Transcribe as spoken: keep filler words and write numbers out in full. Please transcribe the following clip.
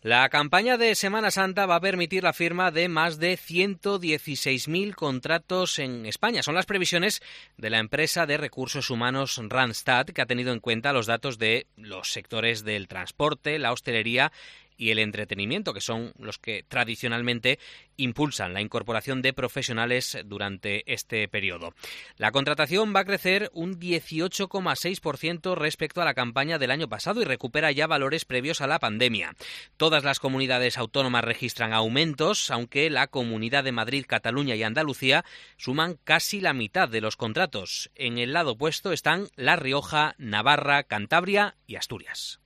La campaña de Semana Santa va a permitir la firma de más de ciento dieciséis mil contratos en España. Son las previsiones de la empresa de recursos humanos Randstad, que ha tenido en cuenta los datos de los sectores del transporte, la hostelería y el entretenimiento, que son los que tradicionalmente impulsan la incorporación de profesionales durante este periodo. La contratación va a crecer un dieciocho coma seis por ciento respecto a la campaña del año pasado y recupera ya valores previos a la pandemia. Todas las comunidades autónomas registran aumentos, aunque la Comunidad de Madrid, Cataluña y Andalucía suman casi la mitad de los contratos. En el lado opuesto están La Rioja, Navarra, Cantabria y Asturias.